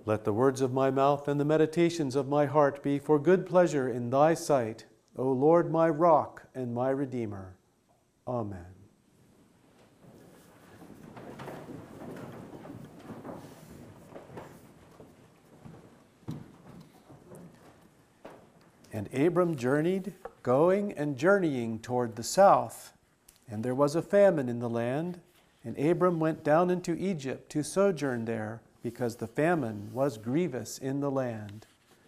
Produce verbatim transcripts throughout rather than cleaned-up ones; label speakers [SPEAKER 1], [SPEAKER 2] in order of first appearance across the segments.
[SPEAKER 1] Let the words of my mouth and the meditations of my heart be for good pleasure in thy sight, O Lord, my rock and my redeemer. Amen. And Abram journeyed, going and journeying toward the south. And there was a famine in the land, and Abram went down into Egypt to sojourn there, because the famine was grievous in the land.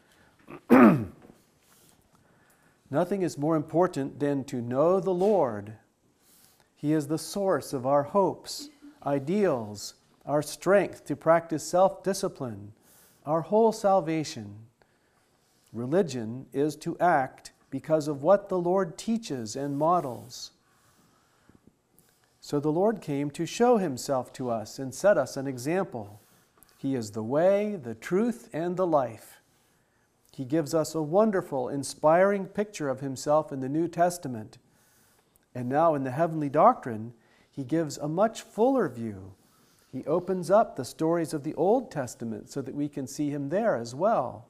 [SPEAKER 1] Nothing is more important than to know the Lord. He is the source of our hopes, ideals, our strength to practice self-discipline, our whole salvation. Religion is to act because of what the Lord teaches and models. So the Lord came to show himself to us and set us an example. He is the way, the truth, and the life. He gives us a wonderful, inspiring picture of himself in the New Testament. And now in the heavenly doctrine, he gives a much fuller view. He opens up the stories of the Old Testament so that we can see him there as well.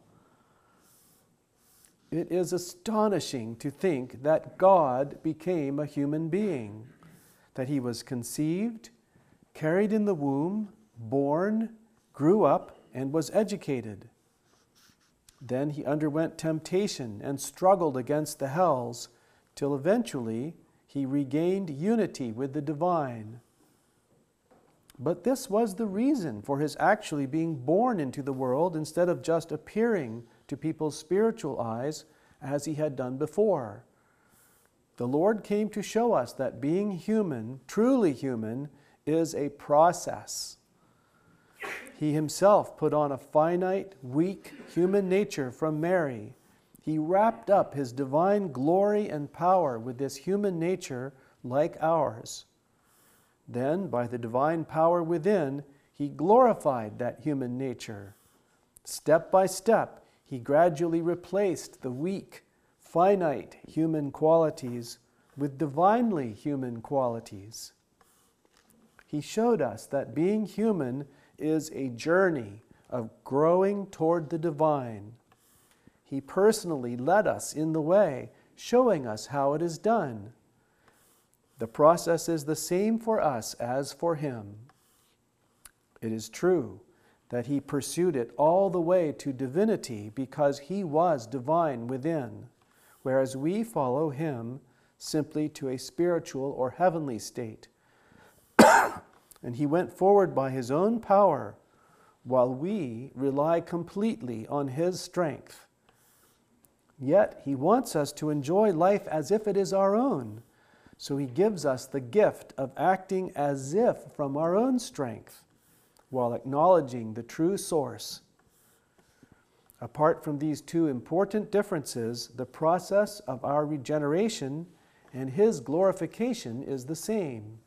[SPEAKER 1] It is astonishing to think that God became a human being, that he was conceived, carried in the womb, born, grew up, and was educated. Then he underwent temptation and struggled against the hells, till eventually he regained unity with the divine. But this was the reason for his actually being born into the world instead of just appearing to people's spiritual eyes as he had done before. The Lord came to show us that being human, truly human, is a process. He himself put on a finite, weak human nature from Mary. He wrapped up his divine glory and power with this human nature like ours. Then, by the divine power within, he glorified that human nature. Step by step, he gradually replaced the weak, finite human qualities with divinely human qualities. He showed us that being human is a journey of growing toward the divine. He personally led us in the way, showing us how it is done. The process is the same for us as for him. It is true that he pursued it all the way to divinity because he was divine within, whereas we follow him simply to a spiritual or heavenly state. And he went forward by his own power, while we rely completely on his strength. Yet he wants us to enjoy life as if it is our own, so he gives us the gift of acting as if from our own strength, while acknowledging the true source. Apart from these two important differences, the process of our regeneration and his glorification is the same.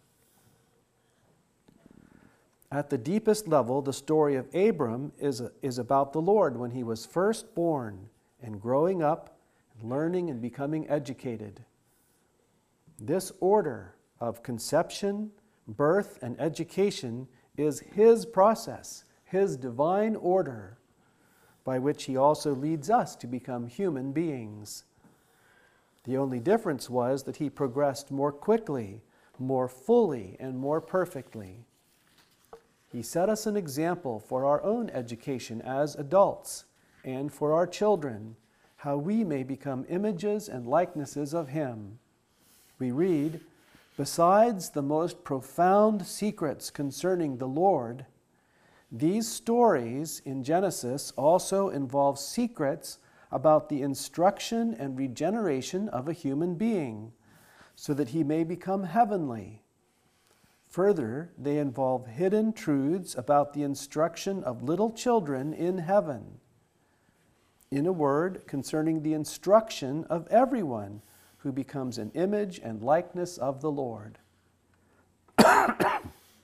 [SPEAKER 1] At the deepest level, the story of Abram is, is about the Lord when he was first born and growing up, learning and becoming educated. This order of conception, birth, and education is his process, his divine order, by which he also leads us to become human beings. The only difference was that he progressed more quickly, more fully, and more perfectly. He set us an example for our own education as adults and for our children, how we may become images and likenesses of him. We read, "Besides the most profound secrets concerning the Lord, these stories in Genesis also involve secrets about the instruction and regeneration of a human being, so that he may become heavenly. Further, they involve hidden truths about the instruction of little children in heaven. In a word, concerning the instruction of everyone who becomes an image and likeness of the Lord." The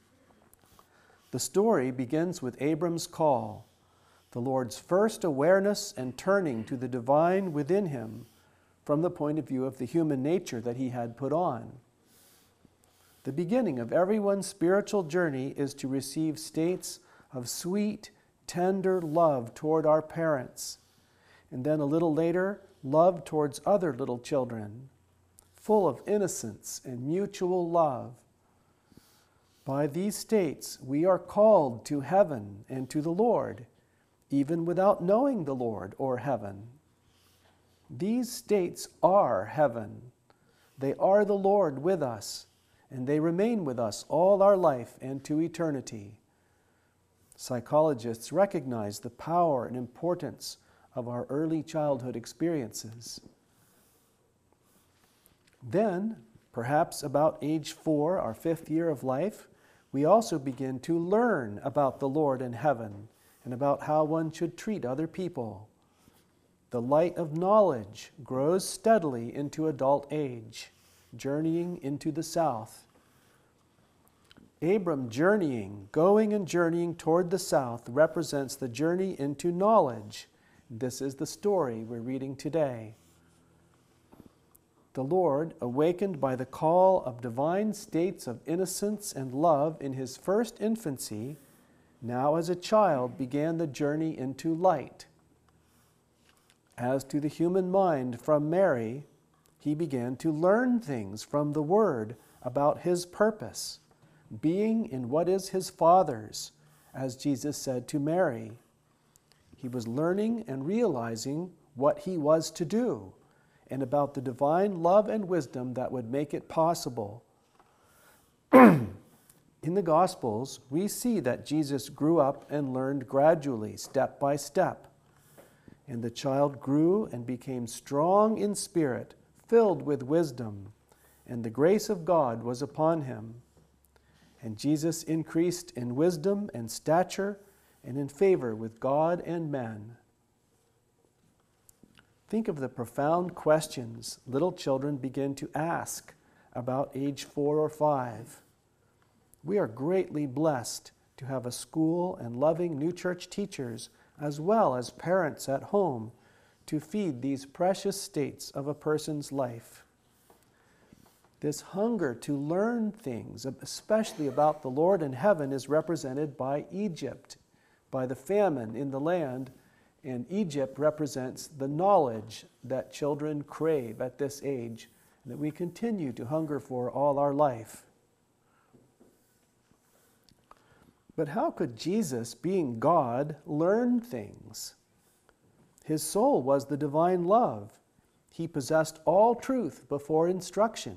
[SPEAKER 1] story begins with Abram's call, the Lord's first awareness and turning to the divine within him from the point of view of the human nature that he had put on. The beginning of everyone's spiritual journey is to receive states of sweet, tender love toward our parents, and then a little later, love towards other little children, full of innocence and mutual love. By these states, we are called to heaven and to the Lord, even without knowing the Lord or heaven. These states are heaven. They are the Lord with us, and they remain with us all our life and to eternity. Psychologists recognize the power and importance of our early childhood experiences. Then, perhaps about age four, our fifth year of life, we also begin to learn about the Lord in heaven and about how one should treat other people. The light of knowledge grows steadily into adult age, journeying into the south. Abram journeying, going and journeying toward the south represents the journey into knowledge. This is the story we're reading today. The Lord, awakened by the call of divine states of innocence and love in his first infancy, now as a child began the journey into light. As to the human mind from Mary, he began to learn things from the Word about his purpose, being in what is his Father's, as Jesus said to Mary. He was learning and realizing what he was to do, and about the divine love and wisdom that would make it possible. In the Gospels, we see that Jesus grew up and learned gradually, step by step. And the child grew and became strong in spirit, filled with wisdom, and the grace of God was upon him. And Jesus increased in wisdom and stature and in favor with God and men. Think of the profound questions little children begin to ask about age four or five. We are greatly blessed to have a school and loving New Church teachers as well as parents at home to feed these precious states of a person's life. This hunger to learn things, especially about the Lord in heaven, is represented by Egypt, by the famine in the land. And Egypt represents the knowledge that children crave at this age, and that we continue to hunger for all our life. But how could Jesus, being God, learn things? His soul was the divine love. He possessed all truth before instruction.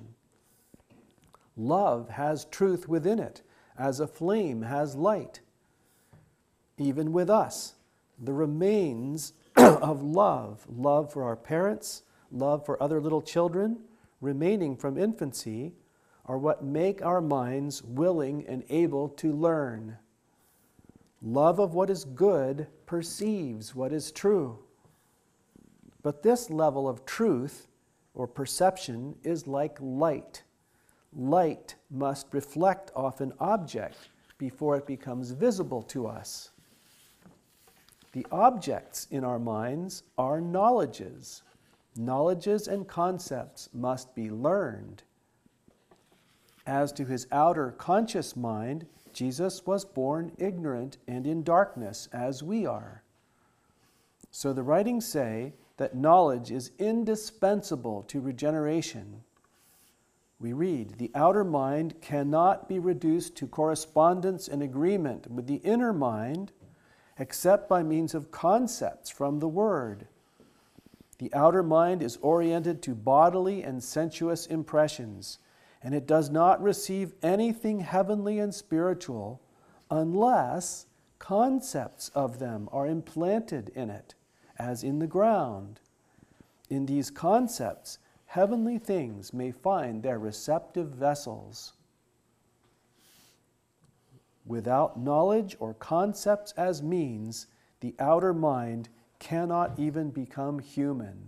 [SPEAKER 1] Love has truth within it, as a flame has light. Even with us, the remains of love, love for our parents, love for other little children, remaining from infancy, are what make our minds willing and able to learn. Love of what is good perceives what is true. But this level of truth or perception is like light. Light must reflect off an object before it becomes visible to us. The objects in our minds are knowledges. Knowledges and concepts must be learned. As to his outer conscious mind, Jesus was born ignorant and in darkness, as we are. So the writings say that knowledge is indispensable to regeneration. We read, the outer mind cannot be reduced to correspondence and agreement with the inner mind except by means of concepts from the Word. The outer mind is oriented to bodily and sensuous impressions, and it does not receive anything heavenly and spiritual unless concepts of them are implanted in it, as in the ground. In these concepts, heavenly things may find their receptive vessels. Without knowledge or concepts as means, the outer mind cannot even become human.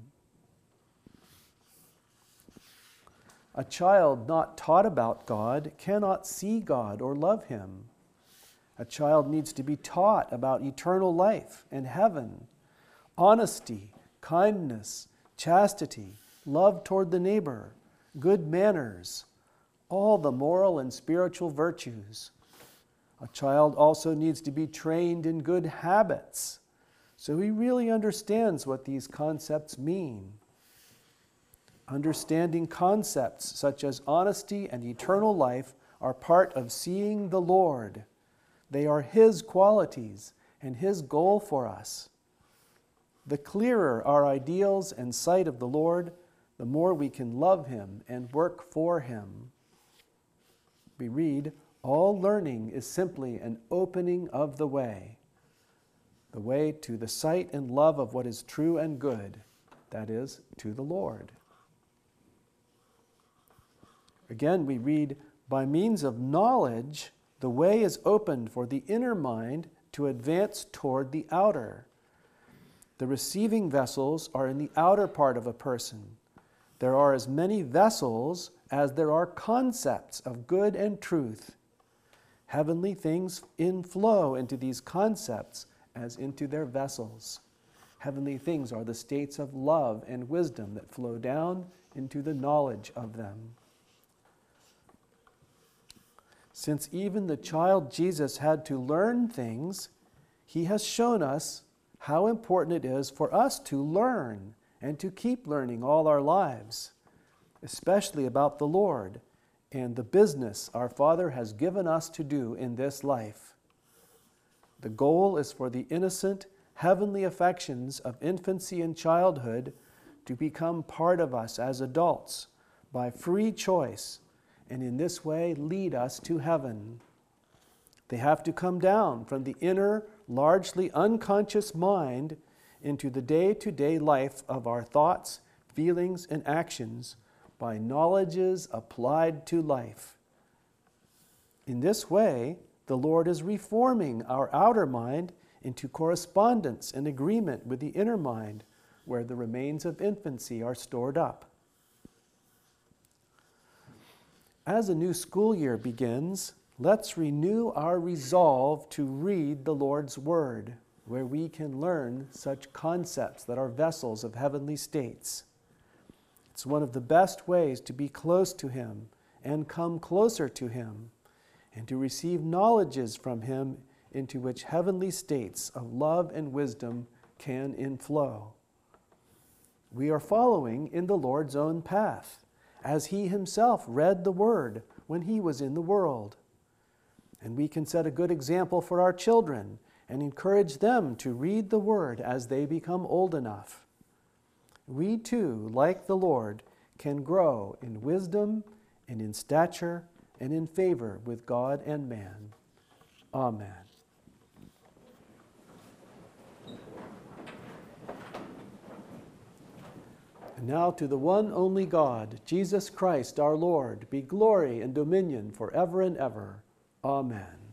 [SPEAKER 1] A child not taught about God cannot see God or love Him. A child needs to be taught about eternal life and heaven, honesty, kindness, chastity, love toward the neighbor, good manners, all the moral and spiritual virtues. A child also needs to be trained in good habits, so he really understands what these concepts mean. Understanding concepts such as honesty and eternal life are part of seeing the Lord. They are His qualities and His goal for us. The clearer our ideals and sight of the Lord, the more we can love Him and work for Him. We read, all learning is simply an opening of the way, the way to the sight and love of what is true and good, that is, to the Lord. Again, we read, by means of knowledge, the way is opened for the inner mind to advance toward the outer. The receiving vessels are in the outer part of a person. There are as many vessels as there are concepts of good and truth. Heavenly things inflow into these concepts as into their vessels. Heavenly things are the states of love and wisdom that flow down into the knowledge of them. Since even the child Jesus had to learn things, He has shown us how important it is for us to learn and to keep learning all our lives, especially about the Lord and the business our Father has given us to do in this life. The goal is for the innocent, heavenly affections of infancy and childhood to become part of us as adults by free choice, and in this way lead us to heaven. They have to come down from the inner, largely unconscious mind into the day-to-day life of our thoughts, feelings, and actions by knowledges applied to life. In this way, the Lord is reforming our outer mind into correspondence and agreement with the inner mind, where the remains of infancy are stored up. As a new school year begins, let's renew our resolve to read the Lord's Word, where we can learn such concepts that are vessels of heavenly states. It's one of the best ways to be close to Him and come closer to Him, and to receive knowledges from Him into which heavenly states of love and wisdom can inflow. We are following in the Lord's own path, as He Himself read the Word when He was in the world. And we can set a good example for our children and encourage them to read the Word as they become old enough. We too, like the Lord, can grow in wisdom and in stature and in favor with God and man. Amen. And now to the one only God, Jesus Christ our Lord, be glory and dominion forever and ever. Amen.